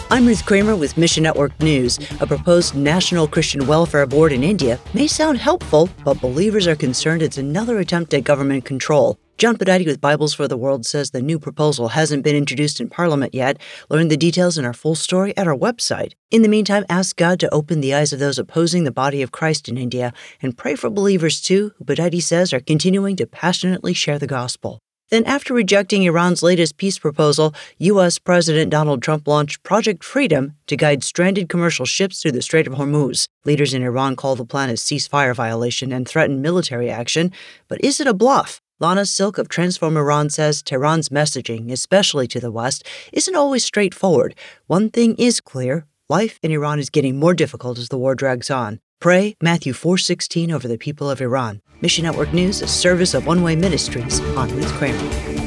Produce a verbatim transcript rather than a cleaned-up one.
I'm Ruth Kramer with Mission Network News. A proposed National Christian Welfare Board in India may sound helpful, but believers are concerned it's another attempt at government control. John Podati with Bibles for the World says the new proposal hasn't been introduced in Parliament yet. Learn the details in our full story at our website. In the meantime, ask God to open the eyes of those opposing the body of Christ in India, and pray for believers too, who Podati says are continuing to passionately share the gospel. Then, after rejecting Iran's latest peace proposal, U S. President Donald Trump launched Project Freedom to guide stranded commercial ships through the Strait of Hormuz. Leaders in Iran call the plan a ceasefire violation and threaten military action. But is it a bluff? Lana Silk of Transform Iran says Tehran's messaging, especially to the West, isn't always straightforward. One thing is clear: life in Iran is getting more difficult as the war drags on. Pray Matthew four sixteen over the people of Iran. Mission Network News, a service of One Way Ministries. On Ruth Kramer.